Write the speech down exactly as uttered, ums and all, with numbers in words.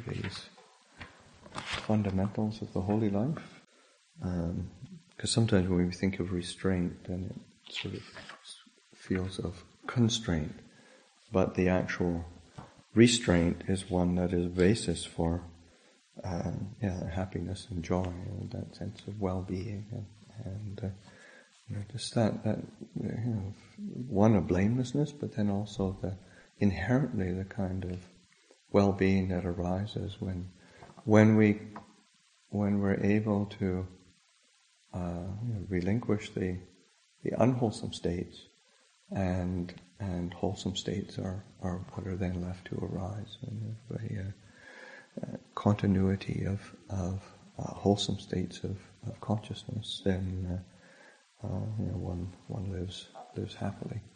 these fundamentals of the holy life. Um, because sometimes when we think of restraint, then it sort of feels of constraint, but the actual restraint is one that is basis for um, yeah, happiness and joy, and that sense of well-being, and, and uh, you know, just that, that you know, one of blamelessness, but then also the inherently the kind of well-being that arises when when we when we're able to uh, you know, relinquish the the unwholesome states, and and wholesome states are, are what are then left to arise, and a uh, uh, continuity of of uh, wholesome states of, of consciousness, then uh, uh, you know, one one lives lives happily.